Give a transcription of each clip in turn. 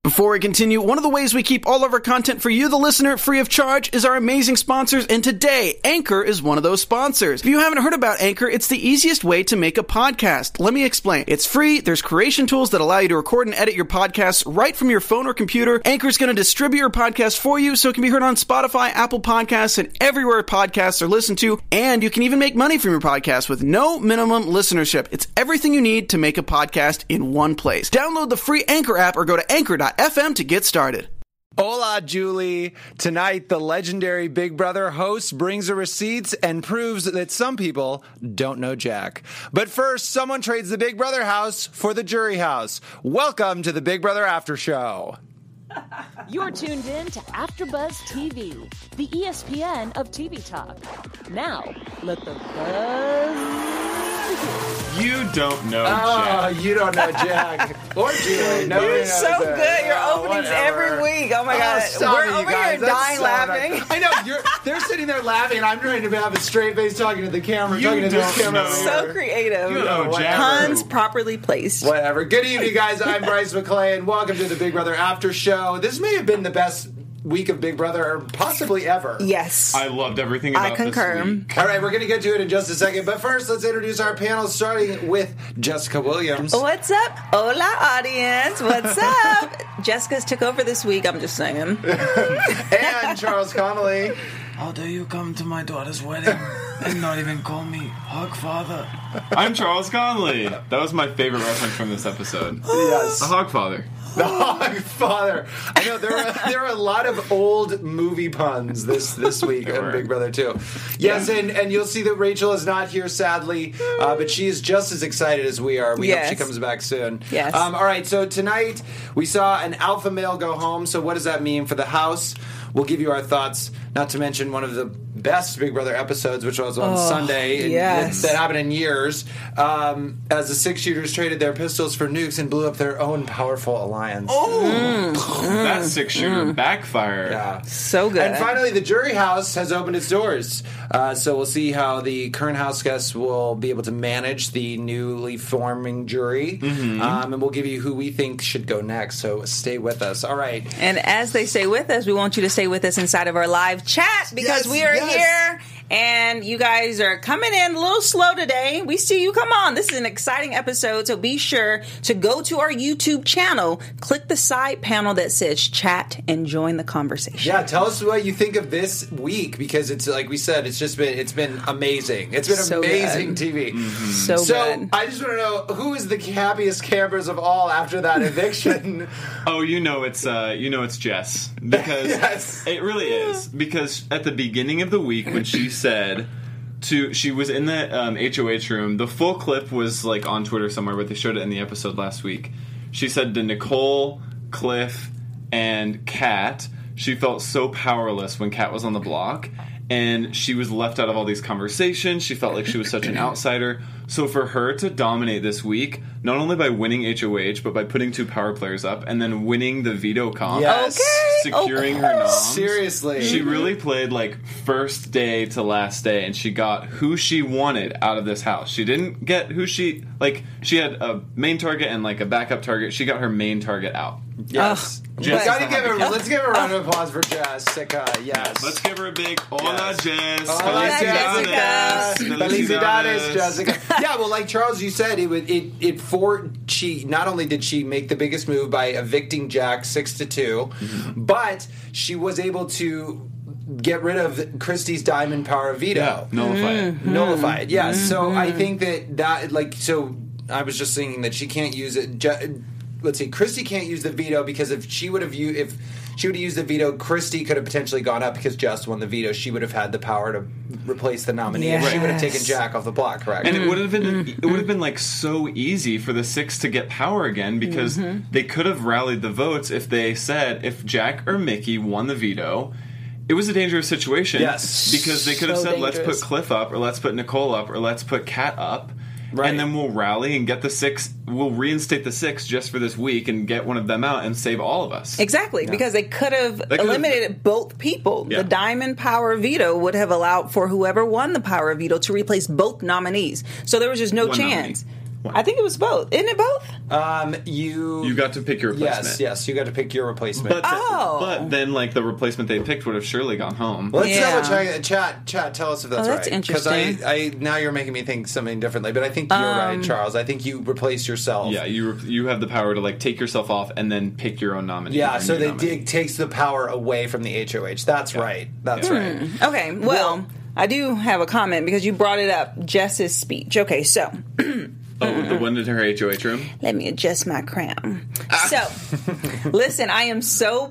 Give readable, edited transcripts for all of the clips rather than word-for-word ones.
Before we continue, one of the ways we keep all of our content for you, the listener, free of charge is our amazing sponsors, and today, Anchor is one of those sponsors. If you haven't heard about Anchor, it's the easiest way to make a podcast. Let me explain. It's free, there's creation tools that allow you to record and edit your podcasts right from your phone or computer. Anchor's going to distribute your podcast for you so it can be heard on Spotify, Apple Podcasts, and everywhere podcasts are listened to, and you can even make money from your podcast with no minimum listenership. It's everything you need to make a podcast in one place. Download the free Anchor app or go to anchor.fm to get started. Hola, Julie. Tonight, the legendary Big Brother host brings her receipts and proves that some people don't know Jack. But first, someone trades the Big Brother house for the jury house. Welcome to the Big Brother After Show. You're tuned in to AfterBuzz TV, the ESPN of TV talk. Now, let the buzz begin. You don't know Jack. You don't know Jack. Or Julie. Nobody You're knows so it. good. Your openings whatever. every week. Oh my God. Stop We're it, you over guys. here That's dying so laughing. nice. I know. They're sitting there laughing, and I'm trying to have a straight face talking to the camera, You talking to this don't camera. know. over So creative. You know Jack. Puns properly placed. Whatever. Good evening, guys. I'm Bryce McClay, and welcome to the Big Brother After Show. This may have been the best week of Big Brother possibly ever. Yes. I loved everything about I concur. this week. All right, we're going to get to it in just a second, but first, let's introduce our panel, starting with Jessica Williams. What's up? Hola, audience. What's up? Jessica's took over this week. I'm just saying. And Charles Connolly. How dare you come to my daughter's wedding and not even call me Hug Father? I'm Charles Conley. That was my favorite reference from this episode. Yes. The Hogfather. The Hogfather. I know there were a lot of old movie puns this week on Big Brother 2. Yes, and you'll see that Rachel is not here, sadly, but she is just as excited as we are. We hope she comes back soon. Yes. All right, so tonight we saw an alpha male go home, so what does that mean for the house? We'll give you our thoughts, not to mention one of the best Big Brother episodes, which was on Sunday. Yes. That happened in years. As the six shooters traded their pistols for nukes and blew up their own powerful alliance. That six-shooter backfired. Yeah. So good. And finally, the jury house has opened its doors. So we'll see how the current house guests will be able to manage the newly forming jury. And we'll give you who we think should go next. So stay with us. All right. And as they stay with us, we want you to stay with us inside of our live chat because we are here. And you guys are coming in a little slow today. We see you. Come on. This is an exciting episode. So be sure to go to our YouTube channel, click the side panel that says chat, and join the conversation. Yeah, tell us what you think of this week, because it's like we said, it's been amazing. It's been So amazing good. TV. So good. I just want to know, who is the happiest campers of all after that eviction? Oh, it's Jess, because Yes. it really is. Because at the beginning of the week, when she said she was in the HOH room, the full clip was like on Twitter somewhere, but they showed it in the episode last week. She said to Nicole, Cliff, and Kat, she felt so powerless when Kat was on the block, and she was left out of all these conversations. She felt like she was such an outsider. So for her to dominate this week, not only by winning HOH, but by putting two power players up and then winning the veto comp, Yes. securing her noms. Seriously. She really played like first day to last day, and she got who she wanted out of this house. She didn't get who she had a main target and like a backup target. She got her main target out. Yes. Jess Let's give a round of applause for Jessica. Yes. Let's give her a big hola, Jess. Hola, Jessica. Felicidades, Jessica. Yeah, well, like Charles, you said, she not only did she make the biggest move by evicting Jack 6-2, but she was able to get rid of Christie's diamond power veto. Nullify it. Yeah. So I think that I was just thinking that she can't use it. Let's see, Christie can't use the veto because if she would have used the veto, Christie could have potentially gone up because Jess won the veto. She would have had the power to replace the nominee. Yes. She would have taken Jack off the block, correct? And it would have been like so easy for the six to get power again, because they could have rallied the votes if they said if Jack or Mickey won the veto. It was a dangerous situation. Yes. Because they could have So said, let's dangerous. put Cliff up, or let's put Nicole up, or let's put Kat up. Right. And then we'll rally and get the six. We'll reinstate the six just for this week and get one of them out and save all of us. Exactly, because they could have eliminated both people. Yeah. The diamond power veto would have allowed for whoever won the power veto to replace both nominees. So there was just no One chance. I think it was both. Isn't it both? You got to pick your replacement. Yes, you got to pick your replacement. But then, like, the replacement they picked would have surely gone home. Let's double check. Chat, tell us if that's right. That's interesting. Because now you're making me think something differently. But I think you're right, Charles. I think you replace yourself. Yeah, you have the power to, like, take yourself off and then pick your own nominee. Yeah, so the dig takes the power away from the HOH. That's right. That's right. Okay, well, I do have a comment because you brought it up. Jess's speech. Okay, so... the one in her HOH room? Let me adjust my crown. So, listen, I am so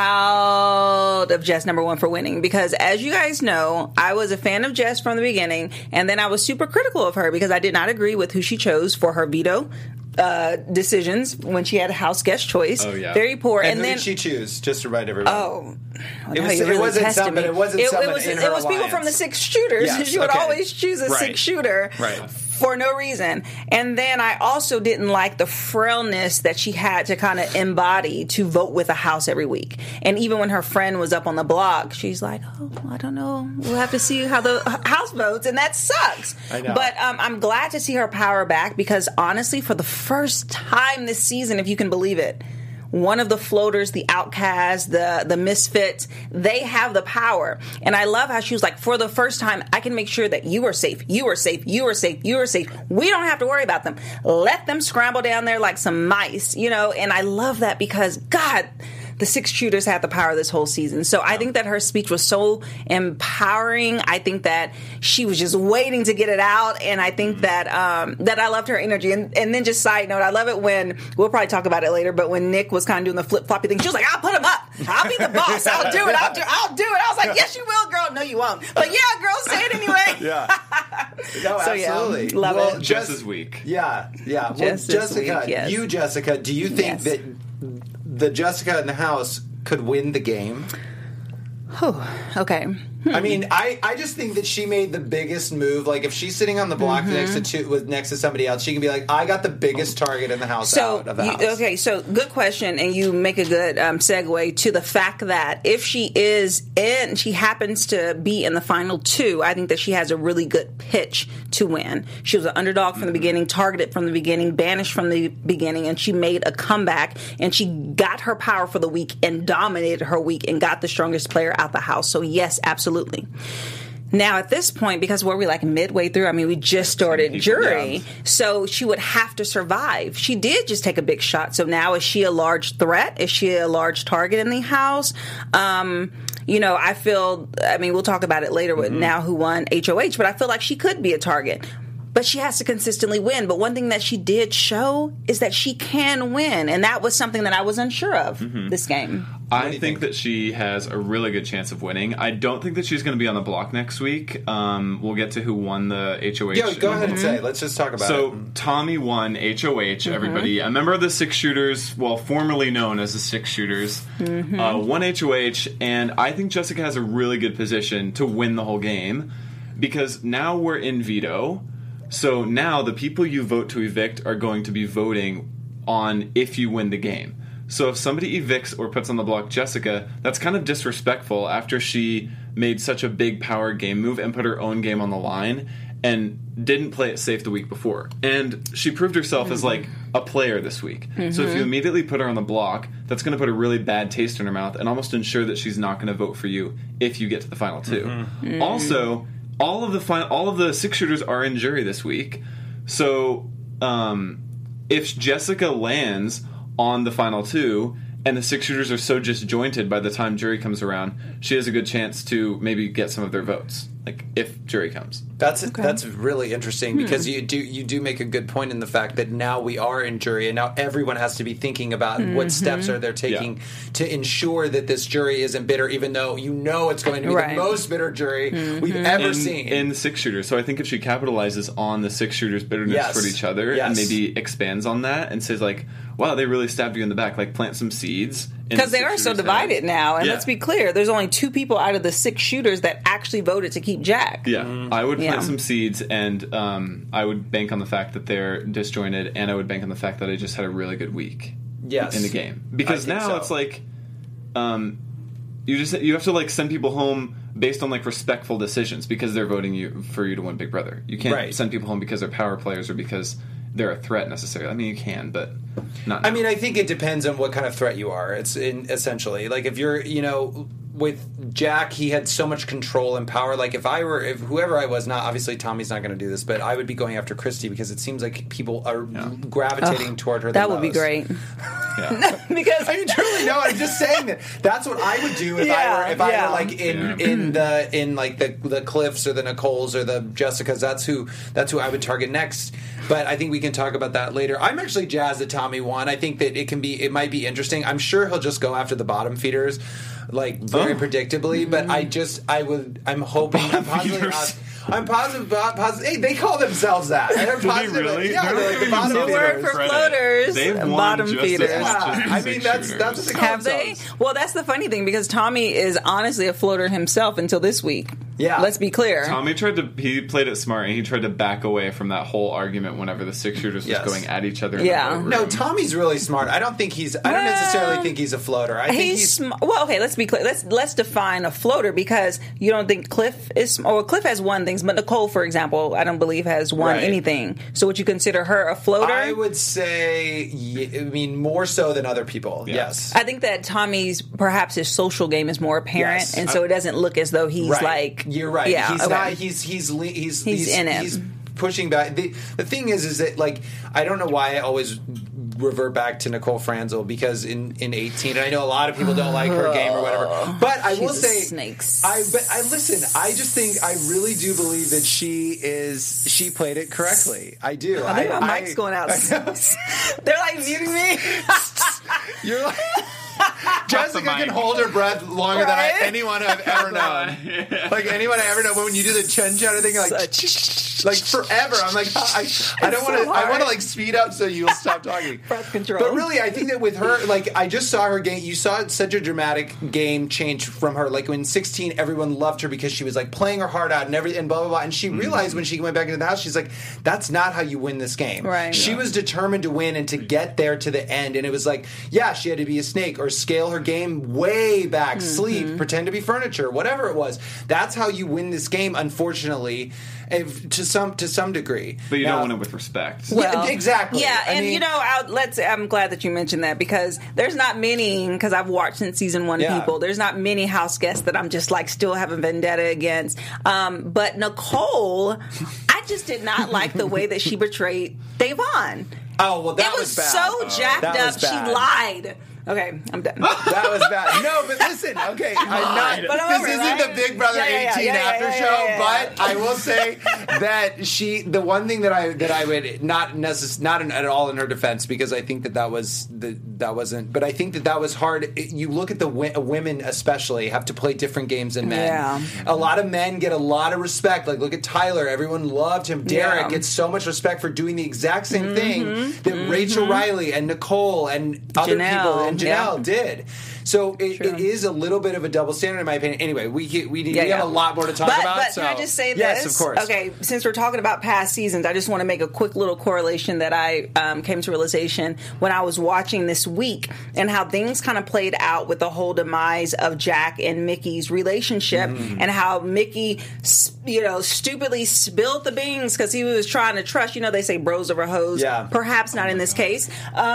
proud of Jess, number one, for winning. Because as you guys know, I was a fan of Jess from the beginning. And then I was super critical of her because I did not agree with who she chose for her veto decisions when she had a house guest choice. Oh, yeah. Very poor. And who did she choose? Just to remind everybody. It wasn't someone in her It was people from the Six Shooters. Yes, She would always choose a Six Shooter. Right. For no reason. And then I also didn't like the frailness that she had to kind of embody to vote with a house every week. And even when her friend was up on the block, she's like, I don't know. We'll have to see how the house votes. And that sucks. I know. But I'm glad to see her power back because honestly, for the first time this season, if you can believe it, one of the floaters, the outcasts, the misfits, they have the power. And I love how she was like, for the first time, I can make sure that you are safe, you are safe, you are safe, you are safe. We don't have to worry about them. Let them scramble down there like some mice, and I love that because, God, the Six Shooters had the power this whole season. So I think that her speech was so empowering. I think that she was just waiting to get it out. And I think that that I loved her energy. And then just side note, I love it when, we'll probably talk about it later, but when Nick was kind of doing the flip-floppy thing, she was like, I'll put him up. I'll be the boss. I'll do it. I'll do it. I was like, yes, you will, girl. No, you won't. But yeah, girl, say it anyway. Yeah. No, So, absolutely. love it. Jess's week. Yeah. Well, Jess's Jessica, week, yes. Jessica, do you think that the Jessica in the house could win the game? Okay. I mean, I just think that she made the biggest move. Like, if she's sitting on the block next to somebody else, she can be like, I got the biggest target in the house out of the house. Okay, so good question, and you make a good segue to the fact that if she happens to be in the final two, I think that she has a really good pitch to win. She was an underdog from the beginning, targeted from the beginning, banished from the beginning, and she made a comeback, and she got her power for the week and dominated her week and got the strongest player out the house. So yes, absolutely. Now, at this point, because we're like midway through, I mean, we just started jury, so she would have to survive. She did just take a big shot. So now, is she a large threat? Is she a large target in the house? I feel, we'll talk about it later with now who won HOH, but I feel like she could be a target. But she has to consistently win. But one thing that she did show is that she can win. And that was something that I was unsure of this game. I think that she has a really good chance of winning. I don't think that she's going to be on the block next week. We'll get to who won the HOH. Yeah, go ahead and say. Let's just talk about it. So, Tommy won HOH, everybody. A member of the Six Shooters, formerly known as the Six Shooters, won HOH. And I think Jessica has a really good position to win the whole game. Because now we're in veto. So now the people you vote to evict are going to be voting on if you win the game. So if somebody evicts or puts on the block Jessica, that's kind of disrespectful after she made such a big power game move and put her own game on the line and didn't play it safe the week before. And she proved herself as like a player this week. So if you immediately put her on the block, that's going to put a really bad taste in her mouth and almost ensure that she's not going to vote for you if you get to the final two. Also, all of the Six Shooters are in jury this week. So if Jessica lands on the final two and the Six Shooters are so disjointed by the time jury comes around, she has a good chance to maybe get some of their votes, like if jury comes. That's really interesting because you do make a good point in the fact that now we are in jury and now everyone has to be thinking about what steps are they taking to ensure that this jury isn't bitter, even though it's going to be the most bitter jury we've ever seen in the Six Shooters. So I think if she capitalizes on the Six Shooters' bitterness toward each other and maybe expands on that and says like, wow, they really stabbed you in the back, like plant some seeds. Because they are so divided now. And let's be clear, there's only 2 people out of the 6 shooters that actually voted to keep Jack. Yeah, I would plant some seeds, and I would bank on the fact that they're disjointed, and I would bank on the fact that I just had a really good week in the game. Because now it's like you have to like send people home based on like respectful decisions because they're voting for you to win Big Brother. You can't send people home because they're power players or because they're a threat necessarily. I mean, you can, but not. I mean, I think it depends on what kind of threat you are. It's essentially like if you're, with Jack, he had so much control and power. Like if whoever I was, not obviously Tommy's not going to do this, but I would be going after Christy because it seems like people are gravitating toward her. That would be great. Yeah. Because I mean, truly, no. I'm just saying that. That's what I would do if I were like in the Cliffs or the Nicoles or the Jessicas. That's who I would target next. But I think we can talk about that later. I'm actually jazzed that Tommy won. I think that it might be interesting. I'm sure he'll just go after the bottom feeders, like very predictably. But I'm hoping. I'm positive. Hey, they call themselves that. I'm positive. Really? Yeah, they're like the bottom New word for floaters, They've won bottom just feeders. as much as Yeah, I mean that's what they call Have they? themselves. Well, that's the funny thing because Tommy is honestly a floater himself until this week. Yeah. Let's be clear. Tommy he played it smart, and he tried to back away from that whole argument whenever the 6-shooters was going at each other. Yeah. In the No, room. Tommy's really smart. I don't necessarily think he's a floater. I think he's well, okay, let's be clear. Let's define a floater because you don't think Cliff is Cliff has won things, but Nicole, for example, I don't believe has won anything. So would you consider her a floater? I would say, more so than other people. Yeah. Yes. I think that Tommy's perhaps his social game is more apparent, Yes. and so it doesn't look as though he's Right. like. You're right. Yeah, He's okay. not. He's in it. He's pushing back. The thing is that like I don't know why I always revert back to Nicole Franzel because in 18, and I know a lot of people don't like her game or whatever, but I will say, snakes. I listen. I just think I really do believe that she played it correctly. I do. I think my mic's going out. They're like muting me. You're like. Jessica can hold her breath longer than anyone I've ever known. Like anyone I ever know. But when you do the chin chatter thing, you're like forever. I'm like, I don't want to. I want to like speed up so you'll stop talking. Breath control. But really, I think that with her, like I just saw her game. You saw such a dramatic game change from her. Like when 16, everyone loved her because she was like playing her heart out and everything, and blah blah blah. And she realized when she went back into the house, she's like, that's not how you win this game. Right. She was determined to win and to get there to the end. And it was like, yeah, she had to be a snake or scale her game way back, sleep, pretend to be furniture, whatever it was. That's how you win this game, unfortunately, to some degree. But you Now, don't win it with respect. Yeah, exactly. Yeah, I and mean- I'm glad that you mentioned that because there's not many, because I've watched since season 1 Yeah. people, there's not many house guests that I'm just like still have a vendetta against. But Nicole, I just did not like the way that she betrayed Davon. Oh, well, that It was bad. so jacked That was up, she bad. lied. Okay, I'm done. That was bad. No, but listen, okay, I'm not. But I'm This over, isn't right? the Big Brother 18 after show, but I will say that the one thing that I would not at all in her defense because I think that wasn't. But I think that was hard. You look at the women especially have to play different games than men. Yeah. A lot of men get a lot of respect. Like look at Tyler. Everyone loved him. Derek Yeah. gets so much respect for doing the exact same thing that Rachel Riley and Nicole and other Janelle. people and Janelle Yeah. did. So it is a little bit of a double standard in my opinion. Anyway, we have a lot more to talk about. But so. can I just say this? Yes, of course. Okay, since we're talking about past seasons, I just want to make a quick little correlation that I came to realization when I was watching this week and how things kind of played out with the whole demise of Jack and Mickey's relationship and how Mickey, stupidly spilled the beans because he was trying to trust. They say bros over hoes. Yeah. Perhaps not in this case.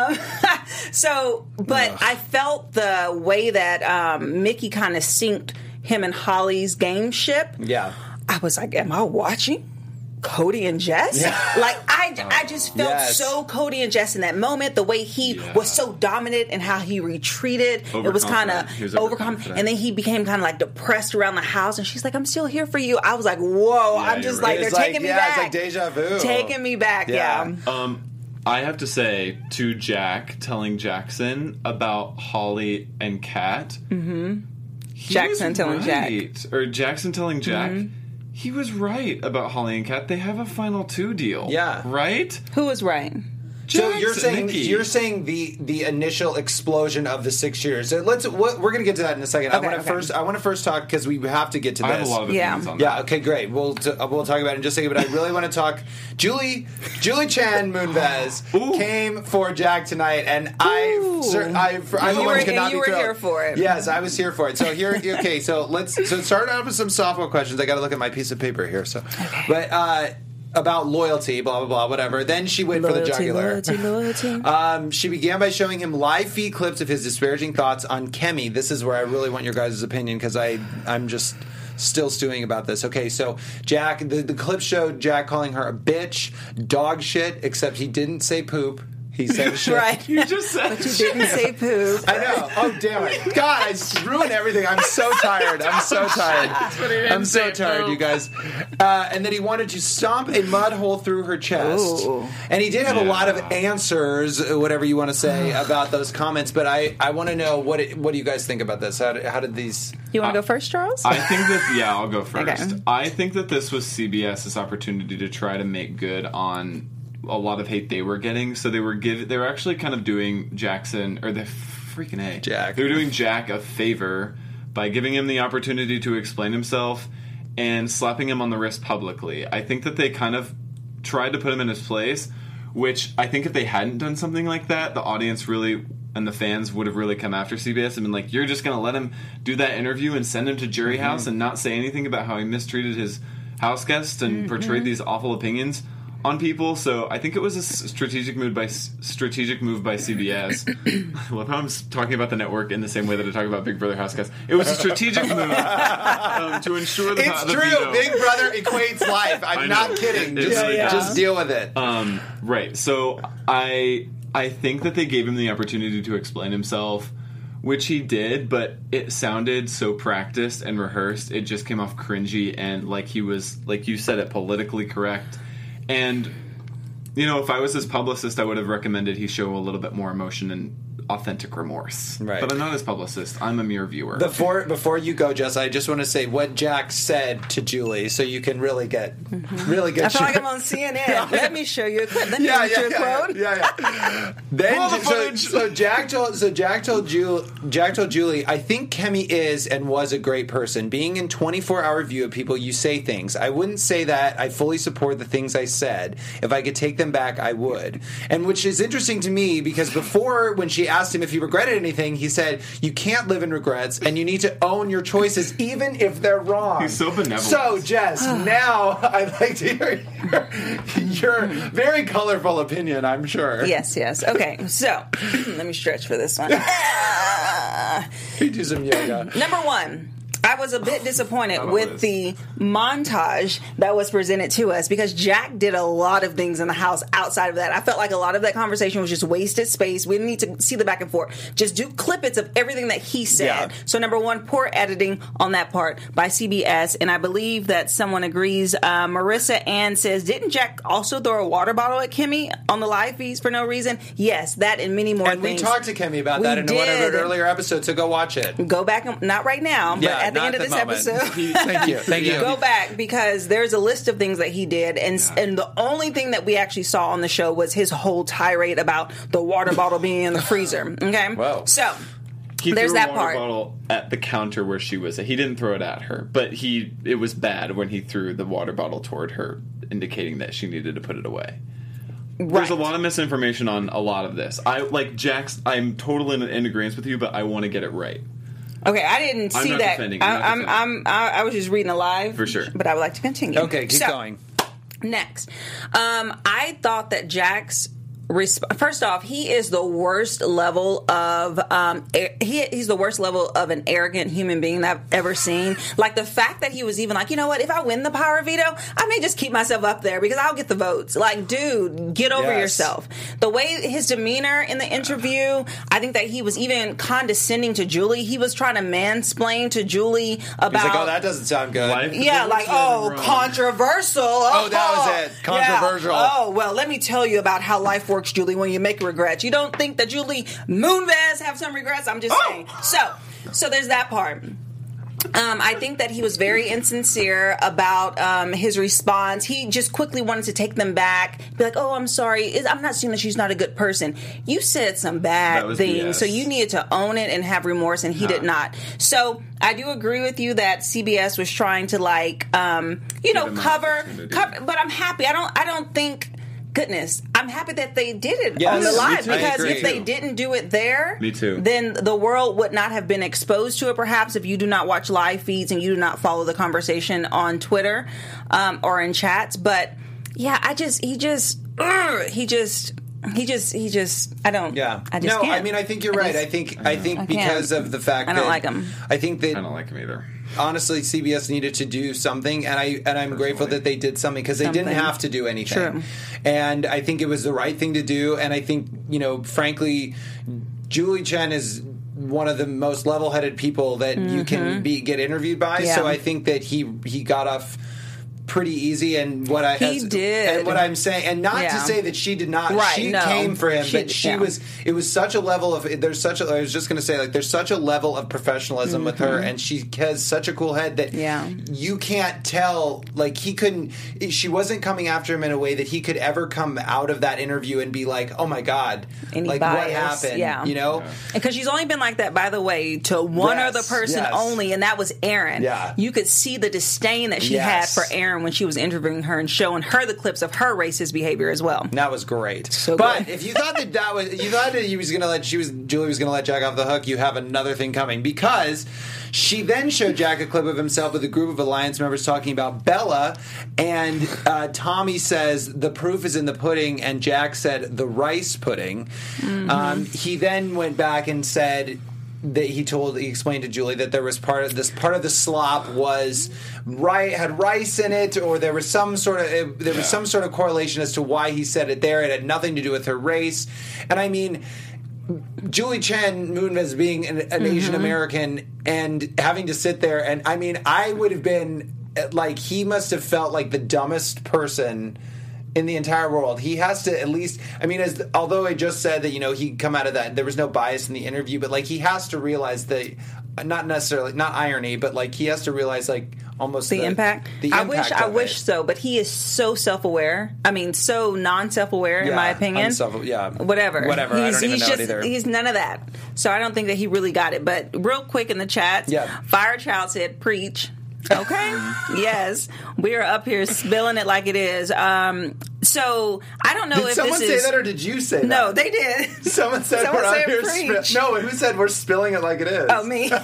But I felt the way that Mickey kind of synced him and Holly's game ship. Yeah. I was like, am I watching Cody and Jess? Yeah. Like, I just felt Yes. so Cody and Jess in that moment, the way he was so dominant and how he retreated. It was kind of He was overconfident. And then he became kind of like depressed around the house. And she's like, I'm still here for you. I was like, whoa. I'm just you're like, right. they're taking me back. It's like deja vu. Taking me back, yeah. I have to say to Jack telling Jackson about Holly and Kat. Mm-hmm. Jackson telling Jack. Or Jackson telling Jack. He was right about Holly and Kat. They have a final 2 deal. Yeah. Right? Who was right? So Jackson, you're saying the initial explosion of the 6 years. So we're going to get to that in a second. Okay, I want to first talk because we have to get to I this. have a lot of opinions on that. Yeah. Okay. Great. We'll talk about it in just a second. But I really want to talk. Julie Chan Moonves came for Jack tonight, and I'm the one who cannot be you were thrilled. here for it. Yes, I was here for it. So here, okay. So let's start out with some softball questions. I got to look at my piece of paper here. So, but. about loyalty, blah, blah, blah, whatever. Then she went for the jugular. Loyalty. She began by showing him live feed clips of his disparaging thoughts on Kemi. This is where I really want your guys' opinion because I'm just still stewing about this. Okay, so Jack, the clip showed Jack calling her a bitch, dog shit, except he didn't say poop. He said shit. Right. You just said But you didn't say poop. I know. Oh, damn it. God, I ruined everything. I'm so tired. I'm so tired. I'm so tired, you guys. And then he wanted to stomp a mud hole through her chest. Ooh. And he did have a lot of answers, whatever you want to say, about those comments. But I want to know, what do you guys think about this? How did these... You want to go first, Charles? I think that, yeah, I'll go first. Okay. I think that this was CBS's opportunity to try to make good on a lot of hate they were getting. So they were actually kind of doing Jackson, or the freaking A. Jack. They were doing Jack a favor by giving him the opportunity to explain himself and slapping him on the wrist publicly. I think that they kind of tried to put him in his place, which I think if they hadn't done something like that, the audience really and the fans would have really come after CBS and been like, you're just going to let him do that interview and send him to Jury House and not say anything about how he mistreated his house guests and portrayed these awful opinions on people. So I think it was a strategic move by CBS. I love how I'm talking about the network in the same way that I talk about Big Brother House Guests. It was a strategic move to ensure the It's the true. veto. Big Brother equates life. I'm not kidding. Just deal with it. Right. So I think that they gave him the opportunity to explain himself, which he did, but it sounded so practiced and rehearsed. It just came off cringy and like he was, like you said it, politically correct. And, you know, if I was his publicist, I would have recommended he show a little bit more emotion and authentic remorse. Right. But I'm not his publicist. I'm a mere viewer. Before you go, Jess, I just want to say what Jack said to Julie, so you can really get I feel like I'm on CNN. Let me show you a clip. Let me read your quote. Then Roll the footage. so Jack told Julie, I think Kemi is and was a great person. Being in 24-hour view of people, you say things. I wouldn't say that I fully support the things I said. If I could take them back, I would. And which is interesting to me because before, when she asked him if he regretted anything, he said, you can't live in regrets and you need to own your choices even if they're wrong. He's so benevolent. So, Jess, now I'd like to hear your very colorful opinion, I'm sure. Yes. Okay, so let me stretch for this one. You do some yoga. Number one, I was a bit disappointed with this? the montage that was presented to us because Jack did a lot of things in the house outside of that. I felt like a lot of that conversation was just wasted space. We didn't need to see the back and forth. Just do clippets of everything that he said. Yeah. So number one, poor editing on that part by CBS. And I believe that someone agrees. Marissa Ann says, didn't Jack also throw a water bottle at Kemi on the live feeds for no reason? Yes, that and many more And things. we talked to Kemi about We that in one of did. our earlier episodes, so go watch it. Go back, not right now, but at the end of this episode. Thank you. Go back because there's a list of things that he did, and the only thing that we actually saw on the show was his whole tirade about the water bottle being in the freezer. Okay, Whoa. So He there's threw a that water part. bottle at the counter where she was. He didn't throw it at her, but it was bad when he threw the water bottle toward her, indicating that she needed to put it away. There's a lot of misinformation on a lot of this. I'm totally in agreement with you, but I want to get it right. Okay, I didn't I'm see not that. defending you, not defending. I was just reading a live For sure. but I would like to continue. Okay, keep going. Next, I thought that Jack's first off, he is the worst level of he's the worst level of an arrogant human being that I've ever seen. Like the fact that he was even like, you know what, if I win the power veto, I may just keep myself up there because I'll get the votes. Like, dude, get over yourself. The way his demeanor in the interview, I think that he was even condescending to Julie. He was trying to mansplain to Julie about. He's like, oh, that doesn't sound good. Yeah, like, controversial. Oh, that was it. Controversial. Yeah. Oh, well, let me tell you about how life works, Julie, when you make regrets. You don't think that Julie Moonves have some regrets? I'm just saying. So there's that part. I think that he was very insincere about his response. He just quickly wanted to take them back, be like, oh, I'm sorry. I'm not saying that she's not a good person. You said some bad things, so you needed to own it and have remorse, and he did not. So I do agree with you that CBS was trying to, like, cover, but I'm happy. I don't think... Goodness, I'm happy that they did it on the live because if they didn't do it there, me too, then the world would not have been exposed to it. Perhaps if you do not watch live feeds and you do not follow the conversation on Twitter or in chats, but Yeah, I just I don't. Yeah. I just can't. I mean, I think you're right. I think because of the fact that I don't like him. I think that I don't like him either. honestly, CBS needed to do something, and I'm grateful that they did something because they didn't have to do anything. True. And I think it was the right thing to do. And I think, frankly, Julie Chen is one of the most level-headed people that you can get interviewed by. Yeah. So I think that he got off pretty easy, and what did, and what I'm saying, and not to say that she did not. Right, she no. came for him, but Yeah. it was such a level of I was just going to say, like, there's such a level of professionalism with her, and she has such a cool head that you can't tell. Like, she wasn't coming after him in a way that he could ever come out of that interview and be like, oh my god, Any like bias, what happened? yeah. Because she's only been like that, by the way, to one other person only, and that was Aaron. Yeah. You could see the disdain that she had for Aaron when she was interviewing her and showing her the clips of her racist behavior as well. That was great. So but good. if you thought that he was going to let Julie was going to let Jack off the hook, you have another thing coming, because she then showed Jack a clip of himself with a group of Alliance members talking about Bella, and Tommy says the proof is in the pudding, and Jack said the rice pudding. He then went back and said that he explained to Julie that there was part of the slop had rice in it, or there was some sort of correlation as to why he said it there. It had nothing to do with her race. And I mean, Julie Chen Moonves being an Asian American and having to sit there, and I mean, I would have been like, he must have felt like the dumbest person in the entire world. He has to at least, I mean, although I just said that, he'd come out of that, there was no bias in the interview, but like, he has to realize that, not necessarily, not irony, but like, he has to realize, like, almost the impact. I wish so, but he is so self-aware. I mean, so non-self-aware, in my opinion. Whatever. I don't even know it either. He's none of that. So I don't think that he really got it. But real quick in the chat, Firechild said, preach. Okay. Yes. We are up here spilling it like it is. So I don't know did if someone this is... say that, or did you say that? No, they did. Someone said we're up here no, who said we're spilling it like it is? Oh, me.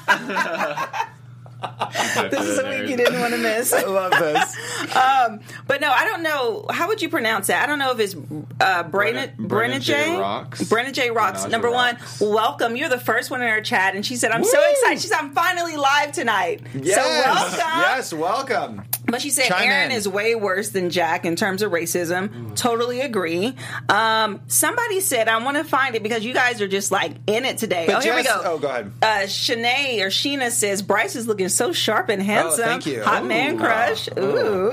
This is a week you didn't want to miss. I love this. But no, I don't know. How would you pronounce that? I don't know if it's Brenna J. Rocks. Brenna J. Rocks. Number one, welcome. You're the first one in our chat, and she said, "I'm so excited." She said, "I'm finally live tonight." Yes. So welcome. Yes, welcome. But she said Chime Aaron in. is way worse than Jack in terms of racism. Totally agree. Somebody said, I want to find it because you guys are just like in it today. But here we go. Oh, go ahead. Sheena says, Bryce is looking so sharp and handsome. Oh, thank you. Hot man crush. Ooh.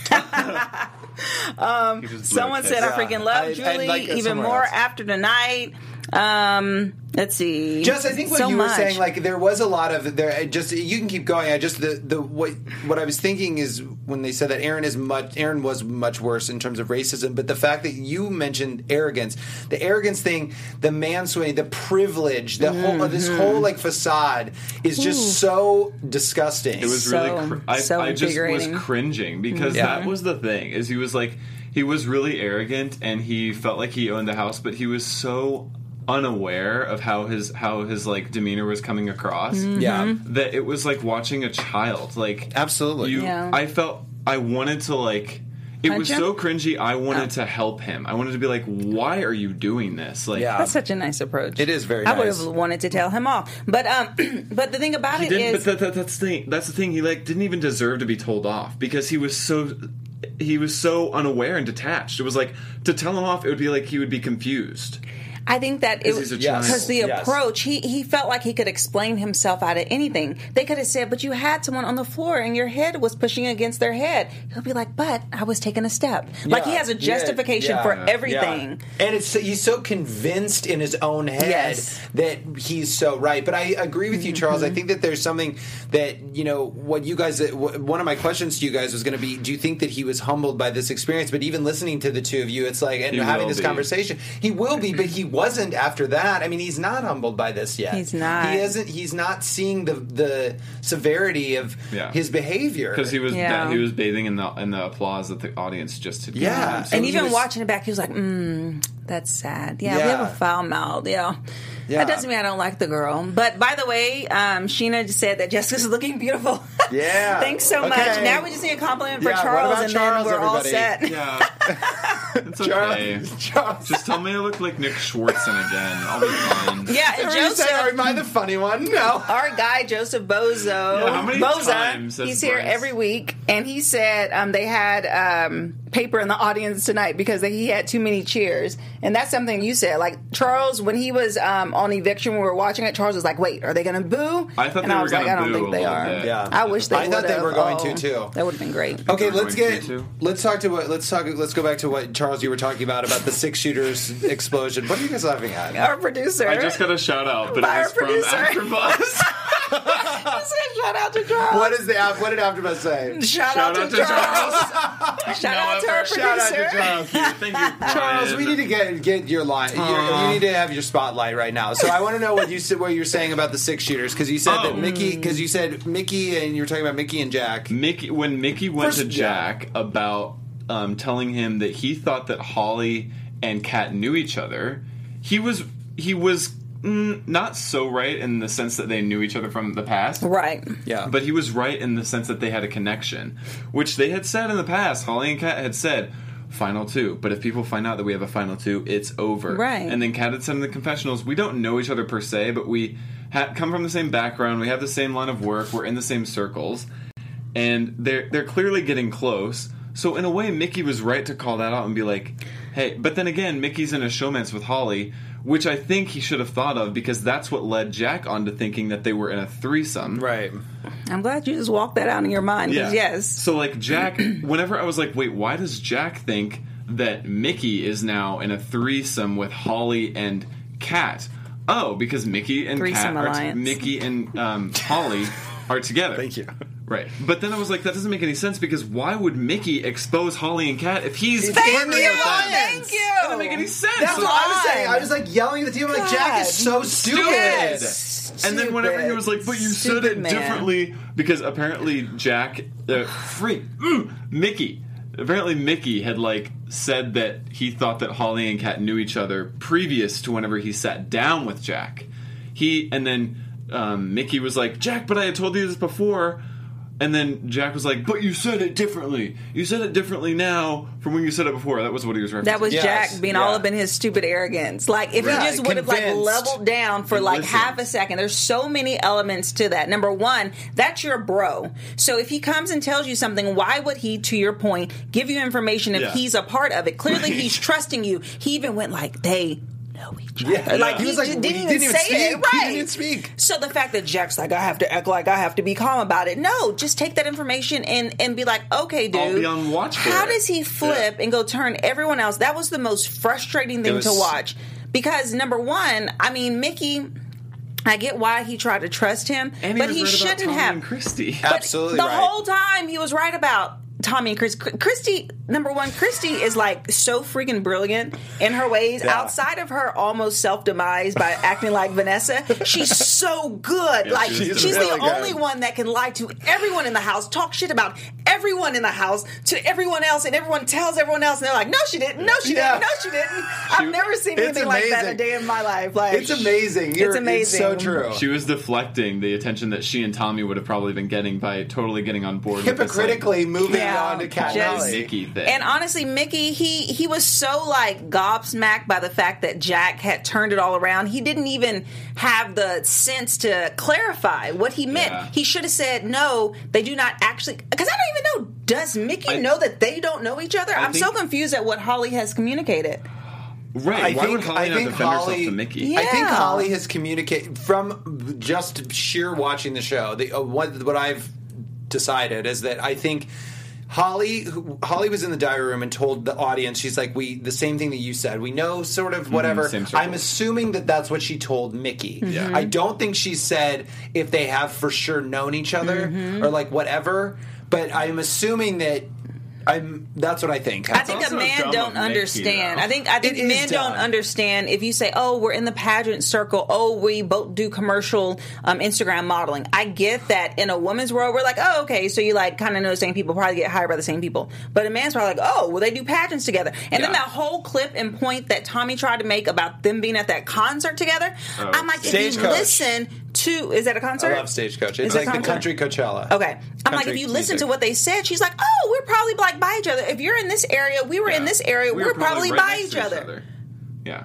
Someone said, I freaking love Julie like even more else. after tonight. Let's see. Just, I think what you were saying, like, there was a lot of there. Just, you can keep going. I just what I was thinking is when they said that Aaron was much worse in terms of racism, but the fact that you mentioned arrogance, the arrogance thing, the mansplaining, the privilege, the whole this whole like facade is just so disgusting. It was really. I just was cringing because that was the thing. Is he was like, he was really arrogant and he felt like he owned the house, but he was so unaware of how his like demeanor was coming across. That it was like watching a child. Like, absolutely. I wanted to like. It was so cringy. I wanted to help him. I wanted to be like, "Why are you doing this?" Like, that's such a nice approach. It is very nice. I would have wanted to tell him off, but the thing about it is, but that's the thing. He like didn't even deserve to be told off because he was so unaware and detached. It was like, to tell him off, it would be like he would be confused. I think that it was because the approach, he felt like he could explain himself out of anything. They could have said, but you had someone on the floor and your head was pushing against their head. He'll be like, but I was taking a step. Like, he has a justification for everything. And he's so convinced in his own head that he's so right. But I agree with you, Charles. I think that there's something that, what you guys, one of my questions to you guys was going to be, do you think that he was humbled by this experience? But even listening to the two of you, it's like, and having this conversation, he will be, but he wasn't after that. I mean, he's not humbled by this yet. He's not. He's not seeing the severity of his behavior because he was bathing in the applause that the audience just had. And even watching it back, he was like, "That's sad. Yeah, we have a foul mouth. Yeah." Yeah. That doesn't mean I don't like the girl. But by the way, Sheena just said that Jessica's looking beautiful. Yeah. Thanks so Okay. much. Now we just need a compliment for Yeah, what Charles, about and Charles, then we're all everybody? set. Yeah. It's okay. Charles. Just tell me I look like Nick Schwartzen again. I'll be fine. Yeah, and Joseph, Am I the funny one? No. our guy Joseph Bozo, Yeah, how many times has he's here Bryce- every week, and he said they had paper in the audience tonight because he had too many cheers, and that's something you said. Like Charles, when he was on Eviction, when we were watching it, Charles was like, "Wait, are they going to boo?" I thought and they I were was like, gonna "I don't boo think a they little are." bit. Yeah. I wish they. I thought they would've. were going to, too. That would have been great. Okay, We're let's going to. let's go back to what Charles you were talking about the 6-shooters explosion. What are you guys laughing at? Our producer. I just got a shout out, but By it our was from producer. AfterBuzz. Shout out to Charles. What did AfterBuzz say? Shout out to Charles. Shout out to our producer. Shout out to Charles. Thank you, Charles, Brian. we need to get your line. You need to have your spotlight right now. So I want to know what you're saying about the 6-shooters because you said that Mickey and you were talking about Mickey and Jack. When Mickey went First- to Jack about telling him that he thought that Holly and Kat knew each other, he was not so right in the sense that they knew each other from the past. Right. Yeah, But he was right in the sense that they had a connection, which they had said in the past. Holly and Kat had said, final 2. But if people find out that we have a final 2, it's over. Right. And then Kat had said in the confessionals, we don't know each other per se, but we come from the same background. We have the same line of work. We're in the same circles. And they're clearly getting close. So in a way, Mickey was right to call that out and be like, hey. But then again, Mickey's in a showmance with Holly, which I think he should have thought of because that's what led Jack on to thinking that they were in a threesome. right. I'm glad you just walked that out in your mind. 'Cause yes. So like Jack, whenever I was like, wait, why does Jack think that Mickey is now in a threesome with Holly and Kat? Oh, because Mickey and Threesome Kat alliance. Mickey and Holly are together. Thank you. Right. But then I was like, that doesn't make any sense because why would Mickey expose Holly and Kat if he's Thank partnered you. with them? Thank you. That doesn't make any sense. That's So- what I was saying. I was like yelling at the team. I'm like, Jack is so stupid. Yes. And then whenever he was like, but you said Stupid it man. differently, because apparently Jack, Mickey, apparently Mickey had like said that he thought that Holly and Kat knew each other previous to whenever he sat down with Jack. And then Mickey was like, Jack, but I had told you this before. And then Jack was like, but you said it differently. You said it differently now from when you said it before. That was what he was referencing. That was Yes, Jack being all up in his stupid arrogance. Like, if Right. he just would have, like, Convinced. leveled down for, like, Listened. half a second. There's so many elements to that. Number one, that's your bro. So if he comes and tells you something, why would he, to your point, give you information if Yeah. he's a part of it? Clearly, he's trusting you. He even went like, they know each other. Yeah. Like, He was like, didn't he even didn't even say speak. it. He Right. didn't even speak. So the fact that Jack's like, I have to act like I have to be calm about it. No, just take that information and be like, okay, dude. I'll be on watch for How it. does he flip and go turn everyone else? That was the most frustrating thing to watch. Because number one, I mean, Mickey, I get why he tried to trust him, And but was he right about shouldn't Tommy have. and Christy. But Absolutely the right. whole time he was right about Tommy and Christy, number one, Christy is like so freaking brilliant in her ways. Yeah. Outside of her almost self-demise by acting like Vanessa, she's so good. Yeah, like she's she's really the good. only one that can lie to everyone in the house, talk shit about everyone in the house to everyone else, and everyone tells everyone else, and they're like, no, she didn't, no, she Yeah. didn't, no, she didn't. I've never seen It's anything like that in a amazing. day in my life. Like, It's amazing. It's amazing. It's so true. She was deflecting the attention that she and Tommy would have probably been getting by totally getting on board Hypocritically moving Yeah. on to Cat Just- and with Holly. this Mickey thing. And honestly, Mickey, he was so like gobsmacked by the fact that Jack had turned it all around. He didn't even have the sense to clarify what he meant. Yeah. He should have said, no, they do not actually. Because I don't even know, does Mickey know that they don't know each other? I'm so think- confused at what Holly has communicated. Right. Why would Holly not defend herself to Mickey? Yeah. I think Holly has communicated from just sheer watching the show. What I've decided is that I think Holly was in the diary room and told the audience, she's like, the same thing that you said. We know sort of whatever. same circles. I'm assuming that that's what she told Mickey. Yeah. I don't think she said if they have for sure known each other or like whatever. But I'm assuming that That's what I think. I think a also man dumb don't of Mickey, understand. though. I think It is men don't dumb. understand if you say, "Oh, we're in the pageant circle. Oh, we both do commercial Instagram modeling." I get that in a woman's world, we're like, "Oh, okay, so you like kind of know the same people, probably get hired by the same people." But a man's probably like, "Oh, well, they do pageants together." And then Yeah. that whole clip and point that Tommy tried to make about them being at that concert together, I'm like, if you Stagecoach. listen to, is that a concert? I love Stagecoach. It's Is it like the concert? country Coachella. Okay. I'm like, Country if you listen music. to what they said, she's like, "Oh, we're probably like by each other. If you're in this area, we were in this area, We we're were probably right by next each to other." Yeah.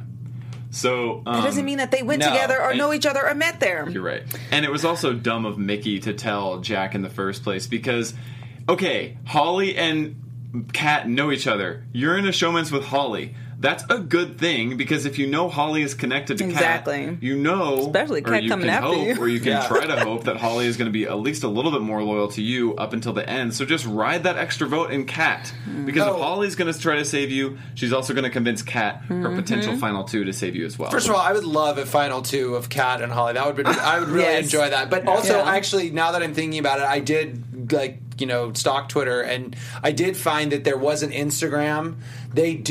So That doesn't mean that they went no. together or And- know each other or met there. You're right. And it was also dumb of Mickey to tell Jack in the first place because, okay, Holly and Kat know each other. You're in a showman's with Holly. That's a good thing because if you know Holly is connected to Exactly. Kat, you know, Especially or Kat you coming can after hope, you. or you can Yeah. try to hope that Holly is going to be at least a little bit more loyal to you up until the end. So just ride that extra vote in Kat because Oh. if Holly's going to try to save you, she's also going to convince Kat, her potential final two, to save you as well. First of all, I would love a final two of Kat and Holly. That would be. I would really Yes. enjoy that. But also, Yeah. actually, now that I'm thinking about it, I did stalk Twitter, and I did find that there was an Instagram. They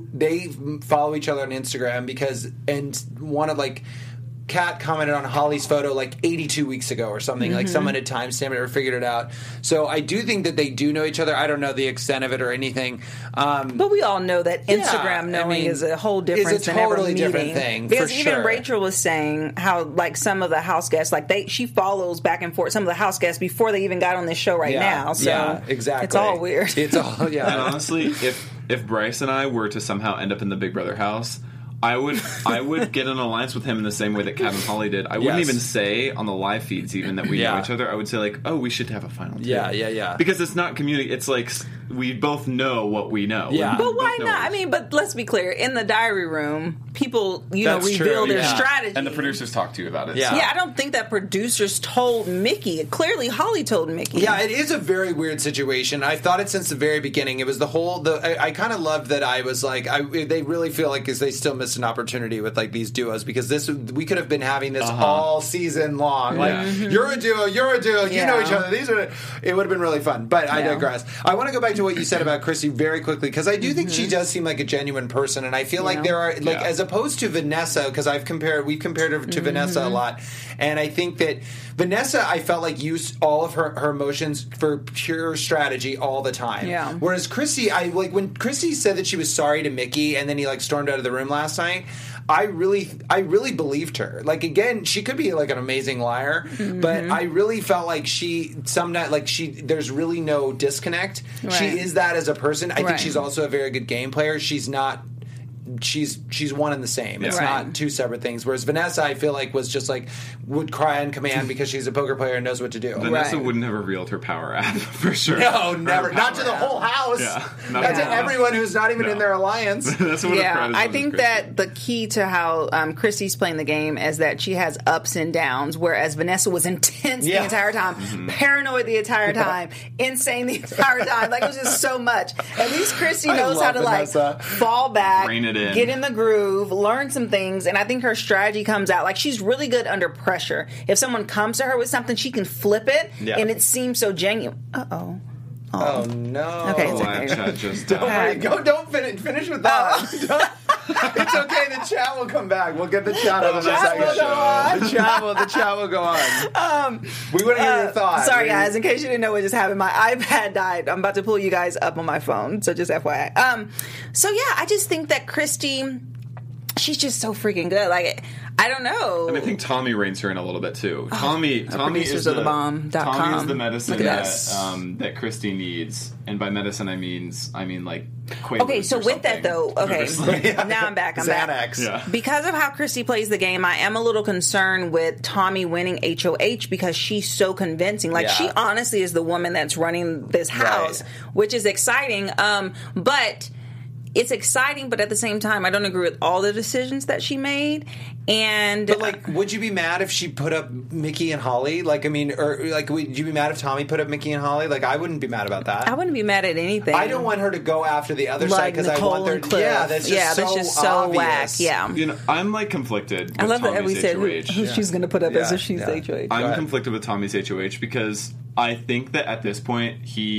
follow each other on Instagram and one of Kat commented on Holly's photo 82 weeks ago or something. Like someone had timestamped it or figured it out. So I do think that they do know each other. I don't know the extent of it or anything. But we all know that Instagram knowing is a whole different Is a totally different thing. Because for even sure. Rachel was saying how some of the house guests, she follows back and forth some of the house guests before they even got on this show now. So yeah, exactly. it's all weird. It's all And honestly, if Bryce and I were to somehow end up in the Big Brother house, I would get an alliance with him in the same way that Kat and Holly did. I wouldn't Yes. even say on the live feeds even that we know Yeah. each other. I would say oh, we should have a final two. Yeah. Because it's not community. It's we both know what we know. Yeah. But why not? I mean, but let's be clear. In the diary room, people, That's reveal true, their yeah. strategy. And the producers talk to you about it. Yeah. Yeah, I don't think that producers told Mickey. Clearly, Holly told Mickey. Yeah, it is a very weird situation. I've thought it since the very beginning. It was I kind of loved that I was they really feel like they still missed an opportunity with these duos because we could have been having this all season long. You're a duo, you know each other. It would have been really fun. But I digress. I want to go back to what you said about Chrissy very quickly because I do think she does seem like a genuine person, and I feel like there are as opposed to Vanessa because we've compared her to Vanessa a lot, and I think that Vanessa I felt used all of her emotions for pure strategy all the time. Yeah. Whereas Chrissy, when Chrissy said that she was sorry to Mickey and then he stormed out of the room last night, I really believed her. Again, she could be an amazing liar, but I really felt there's really no disconnect. Right. She is that as a person. I think Right. she's also a very good game player. She's not. She's one and the same. It's Right. not two separate things. Whereas Vanessa, I feel was just would cry on command because she's a poker player and knows what to do. Vanessa Right. wouldn't have revealed her power app for sure. No, Her never. power Not to the app. whole house. Yeah. Not to everyone who's not even in their alliance. That's what Yeah, I think that the key to how Chrissy's playing the game is that she has ups and downs, whereas Vanessa was intense the Yeah. entire time, Mm-hmm. paranoid the entire time, insane the entire time. It was just so much. At least Chrissy I knows how love to Vanessa. fall back, Rein it in. get in the groove, learn some things, and I think her strategy comes out. She's really good under pressure. If someone comes to her with something, she can flip it, Yeah. and it seems so genuine. Uh-oh. Oh no! Okay, The it's live okay. chat just Don't died. worry. Don't finish with that. It's okay. The chat will come back. We'll get the chat on in a chat will second. go on. The chat will go on. We want to hear your thoughts. Sorry, guys. In case you didn't know what just happened, my iPad died. I'm about to pull you guys up on my phone, so just FYI. So yeah, I just think that Christy, she's just so freaking good. I don't know. And I think Tommy reins her in a little bit too. Tommy is producersofthebomb.com. Tommy is the medicine Look at that that Christy needs, and by medicine I mean Quaaludes Okay, so or with that something. though, okay, now I'm back. Xanax. Yeah. Because of how Christy plays the game, I am a little concerned with Tommy winning HOH because she's so convincing. She honestly is the woman that's running this house, Right. which is exciting. But it's exciting, but at the same time, I don't agree with all the decisions that she made. And But would you be mad if she put up Mickey and Holly? Would you be mad if Tommy put up Mickey and Holly? I wouldn't be mad about that. I wouldn't be mad at anything. I don't want her to go after the other side because I Nicole want there. and Cliff. Yeah, that's just so obvious. whack. Yeah. I'm conflicted with I love that Tommy's we said HOH. who she's going to put up as Yeah, if she's yeah. HOH. I'm ahead. conflicted with Tommy's HOH because I think that at this point he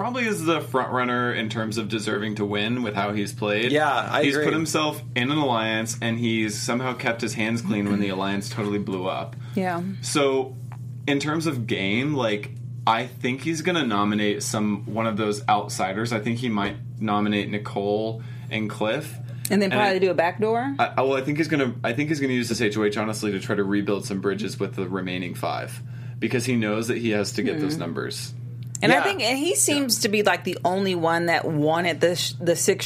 probably is the front runner in terms of deserving to win with how he's played. Yeah, he's agree. put himself in an alliance, and he's somehow kept his hands clean when the alliance totally blew up. Yeah. So, in terms of game, like, I think he's going to nominate one of those outsiders. I think he might nominate Nicole and Cliff. And then probably do a backdoor? I think he's going to use this HOH, honestly, to try to rebuild some bridges with the remaining 5. Because he knows that he has to get those numbers. And I think, and he seems to be like the only one that wanted the six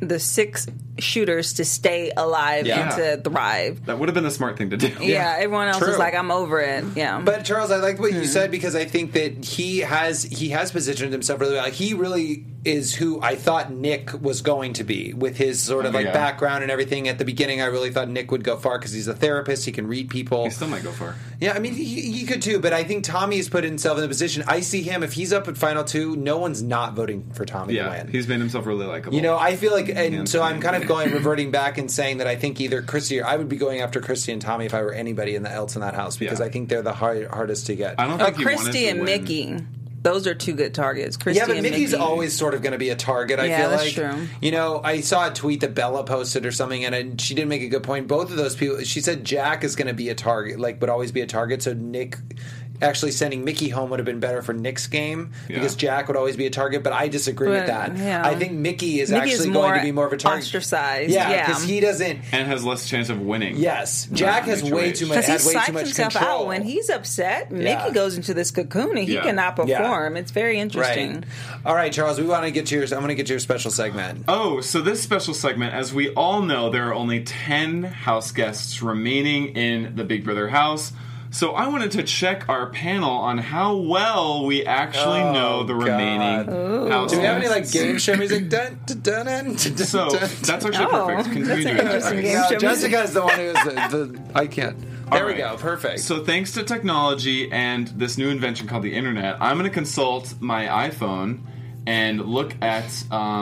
shooters to stay alive and to thrive. That would have been the smart thing to do. Yeah, everyone else True. was like, I'm over it. Yeah. But Charles, I like what you said because I think that he has positioned himself really well. Like, he really is who I thought Nick was going to be with his sort of background and everything. At the beginning, I really thought Nick would go far because he's a therapist. He can read people. He still might go far. Yeah, I mean, he could too, but I think Tommy's put himself in the position. I see him, if he's up at Final 2, no one's not voting for Tommy to win. He's made himself really likable. You know, I feel like, and so I'm kind of reverting back and saying that I think either Christy or I would be going after Christy and Tommy if I were anybody else in that house because I think they're the hardest to get. I don't think he wanted Christy to and win. Mickey. Those are two good targets. Christy but and Mickey's Mickey. always sort of going to be a target. I feel that's like, true. You know, I saw a tweet that Bella posted or something, and she did make a good point. Both of those people, she said Jack is going to be a target, like would always be a target. So Nick. Actually, sending Mickey home would have been better for Nick's game because Jack would always be a target, but I disagree with that. Yeah. I think Mickey is actually going to be more of a target. Ostracized. Yeah, because he doesn't. And has less chance of winning. Yes. Jack has way too much Because he psyched much himself control. out. When he's upset, Mickey goes into this cocoon and he cannot perform. It's very interesting. Right. All right, Charles, we want to get to yours. I'm going to get to your special segment. Oh, so this special segment, as we all know, there are only 10 house guests remaining in the Big Brother house. So I wanted to check our panel on how well we actually know the remaining house. Do we have any guests. game show music? Dun, dun, dun, dun, dun, So that's actually perfect. Continue that's an doing interesting that. game No, show Jessica is the one who's the I can't. There we go. Perfect. So thanks to technology and this new invention called the internet, I'm going to consult my iPhone and look at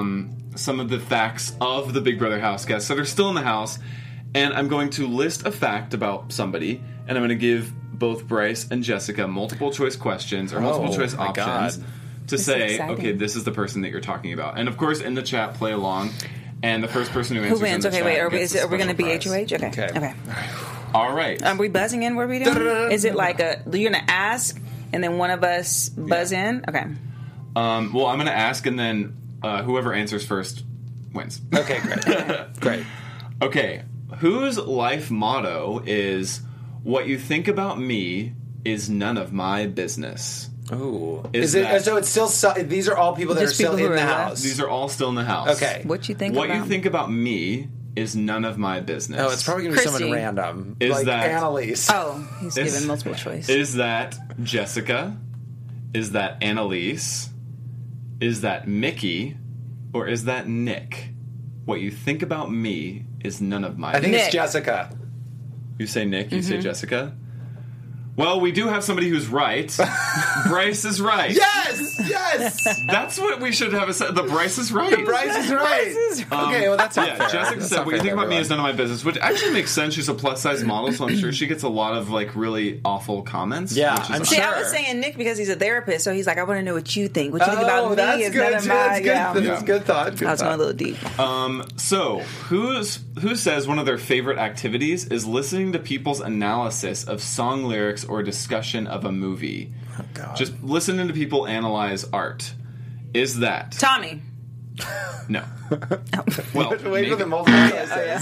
some of the facts of the Big Brother house guests that are still in the house, and I'm going to list a fact about somebody, and I'm going to give both Bryce and Jessica multiple choice questions or multiple choice options to say, exciting. okay, this is the person that you're talking about. And of course, in the chat, play along, and the first person who answers Who wins? in the Okay, chat wait. Are gets we the going to be special prize. HOH? Okay. All right. Are we buzzing in? What are we doing? Is it like you're going to ask and then one of us buzz in? Okay. Well, I'm going to ask, and then whoever answers first wins. Okay, great. Great. Okay, whose life motto is "What you think about me is none of my business"? Ooh. Is it that- so? It's still. These are all people that Just are still people who in the are left. house. These are all still in the house. Okay. What you think What about you think about me is none of my business. Oh, it's probably going to be someone Christy. random. Is like that- Annalise? Oh, he's Is- given multiple choice. Is that Jessica? Is that Annalise? Is that Mickey? Or is that Nick? What you think about me is none of my I think Nick. it's Jessica. You say Nick, you say Jessica? Well, we do have somebody who's right. Bryce is right. Yes! Yes! That's what we should have. The Bryce is right. Bryce is right. Okay, well, that's not Yeah, fair. Jessica That's said, not what you fair think to about me is everyone. none of my business, which actually makes sense. She's a plus-size model, so I'm sure she gets a lot of, like, really awful comments. Yeah, which is I'm See, sure. I was saying Nick because he's a therapist, so he's like, I want to know what you think. What you think about me that's is good. none of my. That's good. Yeah. That's good thought. Good I was going a thought. little deep. So, who says one of their favorite activities is listening to people's analysis of song lyrics or discussion of a movie? Oh, God. Just listening to people analyze art. Is that... Tommy. No. Well, Wait maybe. for the multiple choices.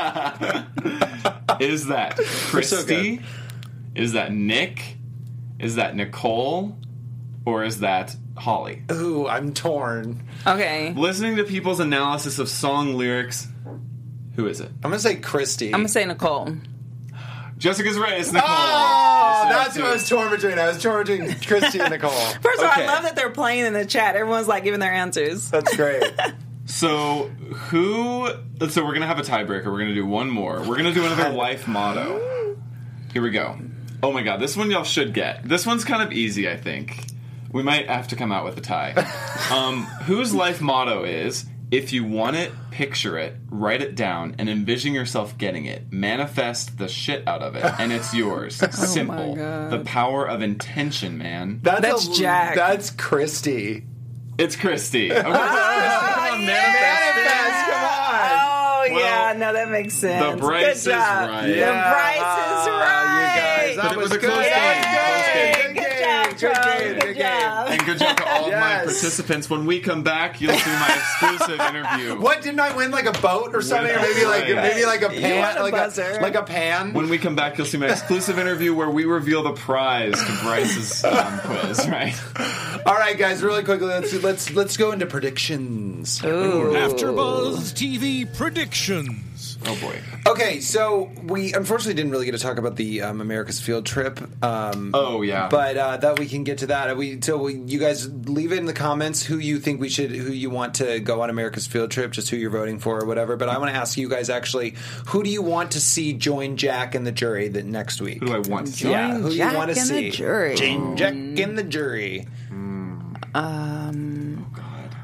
Is that Christy? good. Is that Nick? Is that Nicole? Or is that Holly? Ooh, I'm torn. Okay. Listening to people's analysis of song lyrics. Who is it? I'm going to say Christy. I'm going to say Nicole. Jessica's right. It's Nicole. Oh, It's that's what I was torn between. I was torn between Christy and Nicole. First of all, Okay. I love that they're playing in the chat. Everyone's like giving their answers. That's great. So we're gonna have a tiebreaker. We're gonna do one more. We're gonna do another life motto. Here we go. Oh my god, this one y'all should get. This one's kind of easy, I think. We might have to come out with a tie. Whose life motto is, if you want it, picture it, write it down, and envision yourself getting it. Manifest the shit out of it, and it's yours. Simple. God. The power of intention, man. That's Jack. That's Christy. It's Christy. Okay. Come on, Manifest, come on. Oh, Well, yeah. No, that makes sense. the Bryce Good job. is right. The Bryce is right. You guys, that But it was a good. close game. Good Good game. job, Charles. Good Good job. And good job to all of my Yes. participants. When we come back, you'll see my exclusive interview. What, didn't I win like a boat or something? Or maybe like a pan, won a like buzzer. like a pan. When we come back, you'll see my exclusive interview where we reveal the prize to Bryce's quiz, right? All right, guys, really quickly, let's go into predictions. AfterBuzz TV predictions. Oh boy. Okay, so we unfortunately didn't really get to talk about the America's field trip. Oh yeah. But that we can get to that. You guys leave it in the comments who you think who you want to go on America's field trip, just who you're voting for or whatever. But I want to ask you guys actually, who do you want to see join Jack and the jury next week? Who do I want to see? Yeah, who do you want to Jack and see? the jury. Join Jack and the jury. Oh god.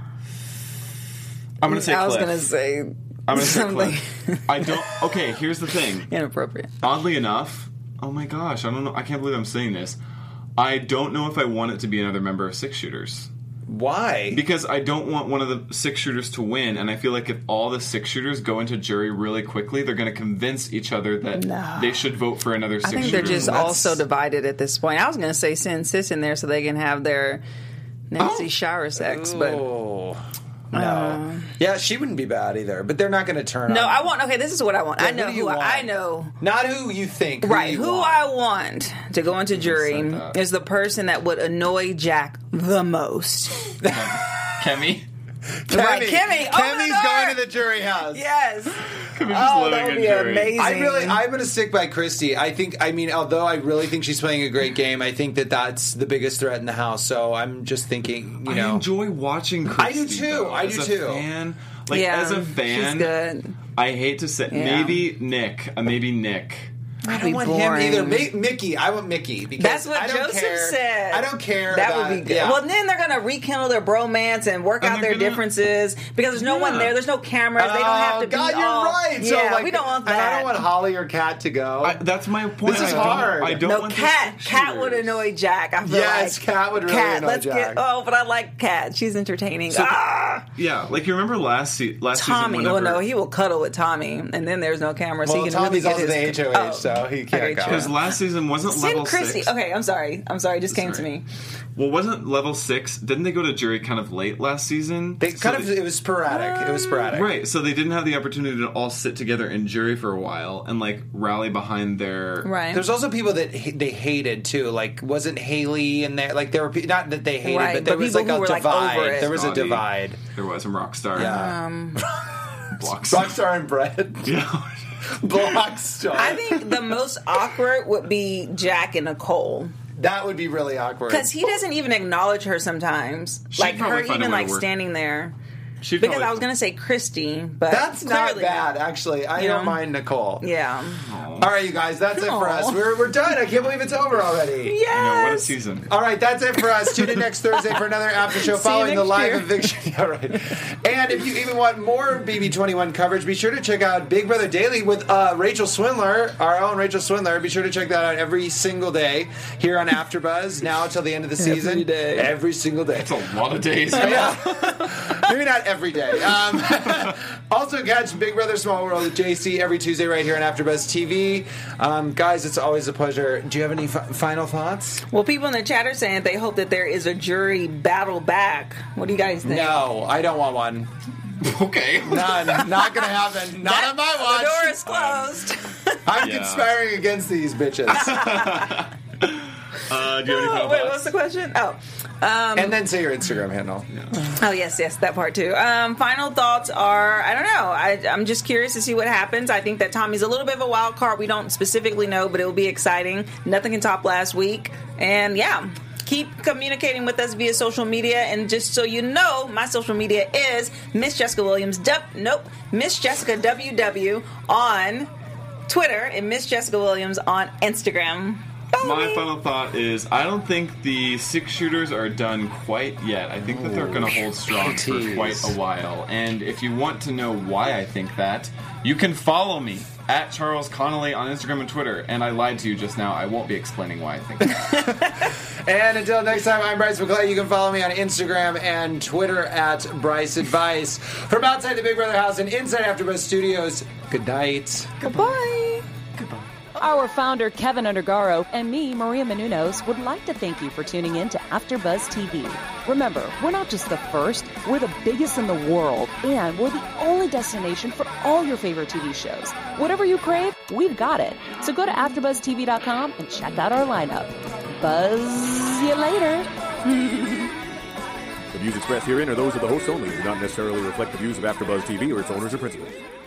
I'm gonna say I was Cliff. going to say I'm gonna say something Cliff. I don't. Okay, here's the thing. inappropriate. Oddly enough, oh my gosh, I don't know. I can't believe I'm saying this. I don't know if I want it to be another member of Six Shooters. Why? Because I don't want one of the Six Shooters to win, and I feel like if all the Six Shooters go into jury really quickly, they're going to convince each other that they should vote for another Six I think Shooter. they're just also divided at this point. I was going to say send Sis in there so they can have their nasty shower sex, but Oh. No. Yeah, she wouldn't be bad either, but they're not going to turn no, on. I want. Okay, this is what I want. Yeah, I know who do you who want? I know. Not who you think. Right, you who want. I want to go into jury said that. is the person that would annoy Jack the most. Kemi. Right, Kimmy. Open the Kimmy's door. going to the jury house. Yes. Kemi's just Oh, living that would in be jury. amazing. I'm going to stick by Christy. Although I really think she's playing a great game, I think that's the biggest threat in the house. So I'm just thinking, I enjoy watching Christy, I do too. though. I As do a too. Fan, Yeah, as a fan, she's good. I hate to say, Yeah. maybe Nick. I That'd don't be want him boring. either. Mickey. I want Mickey. Because That's what I don't Joseph care. said. I don't care. That about, would be good. Yeah. Well, then they're going to rekindle their bromance and work And out they're their gonna- differences because there's no one there. There's no cameras. They don't have to be God, you're all... right. Yeah, so, like, we don't want that. And I don't want Holly or Kat to go. That's my point. This is I don't- hard. I don't No, want Kat. the Kat would shooters. annoy Jack. I feel Yes, like. Kat would really annoy let's Jack. but I like Kat. She's entertaining. Yeah, like you remember last season. Tommy. Whenever, Well, no, he will cuddle with Tommy, and then there's no camera, so Well, he can Tommy's really get also his... the HOH, so he can't Okay, go. true. because last season wasn't Send level Christy. 6. Okay, I'm sorry. It just came to Sorry. me. Well, wasn't level 6? Didn't they go to jury kind of late last season? It was sporadic. It was sporadic. Right, so they didn't have the opportunity to all sit together in jury for a while and like rally behind their. Right. There's also people that they hated too. Like, wasn't Haley in there? Like, there were not that they hated, Right, but there but was people like who a were, like, divide. over it. There was a Scotty. divide. There was some Rockstar. Yeah. Blockstar. Rockstar and Brett. Yeah. Blockstar. I think the most awkward would be Jack and Nicole. that would be really awkward. Because he doesn't even acknowledge her sometimes. She'd Like probably her find a even way to like work. standing there. She'd Because probably- I was going to say Christy, but That's not not really. bad, actually. I You don't know? mind Nicole. Yeah. All right, you guys, that's it for Aw. us. We're done. I can't believe it's over already. Yes. I know, what a season. All right, that's it for us. Tune in next Thursday for another after show See you following the next live year. eviction. All right. And if you even want more BB21 coverage, be sure to check out Big Brother Daily with Rachel Swindler, our own Rachel Swindler. Be sure to check that out every single day here on AfterBuzz. Now until the end of the season, Every day. every single day. It's a lot of days. Yeah. Maybe not every day. Also, catch Big Brother Small World with JC every Tuesday right here on AfterBuzz TV. Guys, it's always a pleasure. Do you have any final thoughts? Well, people in the chat are saying they hope that there is a jury battle back. What do you guys think? No, I don't want one. Okay. None. Not going to happen. Not on my watch. The door is closed. I'm Yeah. conspiring against these bitches. Do you have any final Wait, thoughts? what's the question? And then say your Instagram handle. Oh, yes, that part too. Final thoughts are, I don't know. I'm just curious to see what happens. I think that Tommy's a little bit of a wild card. We don't specifically know, but it will be exciting. Nothing can top last week. And yeah, keep communicating with us via social media. And just so you know, my social media is Miss Jessica Williams. Miss Jessica WW on Twitter and Miss Jessica Williams on Instagram. My final thought is I don't think the Six Shooters are done quite yet. I think that they're going to hold strong for Tease. quite a while. And if you want to know why I think that, you can follow me at Charles Connolly on Instagram and Twitter. And I lied to you just now. I won't be explaining why I think that. And until next time, I'm Bryce McClay. You can follow me on Instagram and Twitter at Bryce Advice. From outside the Big Brother house and inside AfterBuzz Studios, good night. Goodbye. Our founder, Kevin Undergaro, and me, Maria Menounos, would like to thank you for tuning in to AfterBuzz TV. Remember, we're not just the first, we're the biggest in the world, and we're the only destination for all your favorite TV shows. Whatever you crave, we've got it. So go to AfterBuzzTV.com and check out our lineup. Buzz you later. The views expressed herein are those of the hosts only and do not necessarily reflect the views of AfterBuzz TV or its owners or principals.